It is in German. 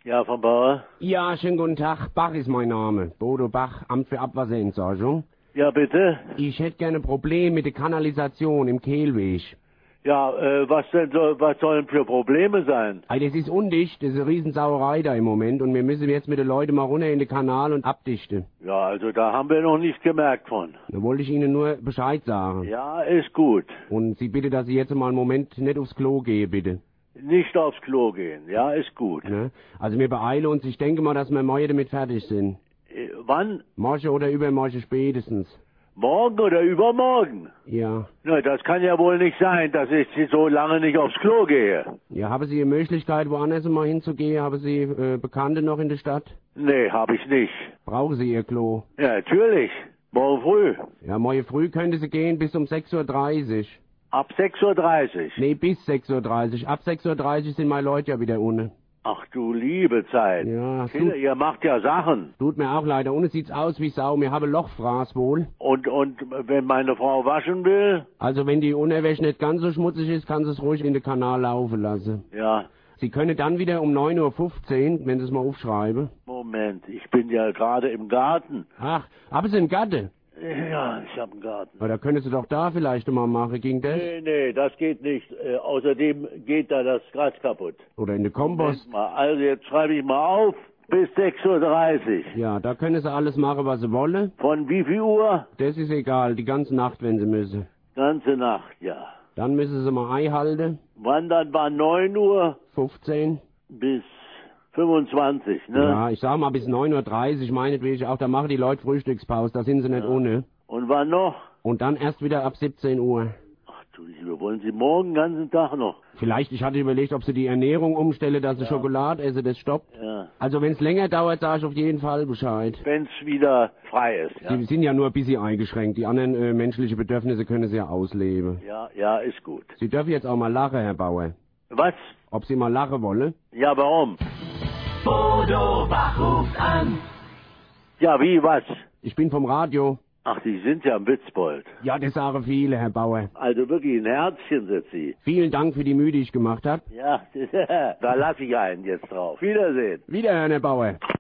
Ja, Frau Bauer? Ja, schönen guten Tag. Bach ist mein Name. Bodo Bach, Amt für Abwasserentsorgung. Ja, bitte? Ich hätte gerne ein Problem mit der Kanalisation im Kehlweg. Ja, was sollen für Probleme sein? Das ist undicht, das ist eine Riesensauerei da im Moment und wir müssen jetzt mit den Leuten mal runter in den Kanal und abdichten. Ja, also da haben wir noch nicht gemerkt von. Da wollte ich Ihnen nur Bescheid sagen. Ja, ist gut. Und Sie bitte, dass Sie jetzt mal einen Moment nicht aufs Klo gehen, bitte. Nicht aufs Klo gehen. Ja, ist gut. Ne? Also wir beeilen uns, ich denke mal, dass wir morgen damit fertig sind. Wann? Morgen oder übermorgen spätestens. Morgen oder übermorgen? Ja. Na, das kann ja wohl nicht sein, dass ich so lange nicht aufs Klo gehe. Ja, haben Sie die Möglichkeit, woanders mal hinzugehen? Haben Sie Bekannte noch in der Stadt? Nee, habe ich nicht. Brauchen Sie Ihr Klo? Ja, natürlich. Morgen früh. Ja, morgen früh könnte Sie gehen bis um 6:30 Uhr. Ab 6:30 Uhr. Nee, bis 6:30 Uhr. Ab 6:30 Uhr sind meine Leute ja wieder unten. Ach du liebe Zeit. Ja, Kinder, ihr macht ja Sachen. tut mir auch leid. Da unten sieht's aus wie Sau. Wir haben Lochfraß wohl. Und wenn meine Frau waschen will? Also wenn die Unterwäsche nicht ganz so schmutzig ist, kann sie es ruhig in den Kanal laufen lassen. Ja. Sie können dann wieder um 9:15 Uhr, wenn Sie es mal aufschreiben. Moment, ich bin ja gerade im Garten. Ach, haben Sie einen Gatte? Ja, ich habe einen Garten. Na, da können Sie doch da vielleicht mal machen. Ging das? Nee, das geht nicht. Außerdem geht da das Gras kaputt. Oder in den Kompost? Moment mal, also jetzt schreibe ich mal auf. Bis 6:30 Uhr. Ja, da können Sie alles machen, was Sie wollen. Von wie viel Uhr? Das ist egal, die ganze Nacht, wenn Sie müssen. Ganze Nacht, ja. Dann müssen Sie mal einhalten. Wann dann war 9:15 15. bis 25, ne? Ja, ich sag mal bis 9:30 Uhr, meinetwegen auch, da machen die Leute Frühstückspause, da sind sie nicht ohne. Und wann noch? Und dann erst wieder ab 17 Uhr. Ach du Liebe, wollen Sie morgen den ganzen Tag noch? Vielleicht, ich hatte überlegt, ob sie die Ernährung umstelle, dass sie Schokolade esse, das stoppt. Ja. Also wenn es länger dauert, sage ich auf jeden Fall Bescheid. Wenn's wieder frei ist, ja? Sie sind ja nur ein bisschen eingeschränkt. Die anderen menschlichen Bedürfnisse können sie ja ausleben. Ja, ist gut. Sie dürfen jetzt auch mal lachen, Herr Bauer. Was? Ob Sie mal lachen wollen? Ja, warum? Bodo Bach ruft an. Ja, wie, was? Ich bin vom Radio. Ach, Sie sind ja am Witzbold. Ja, das sagen viele, Herr Bauer. Also wirklich ein Herzchen sind Sie. Vielen Dank für die Mühe, die ich gemacht habe. Ja, da lasse ich einen jetzt drauf. Wiedersehen. Wiederhören, Herr Bauer.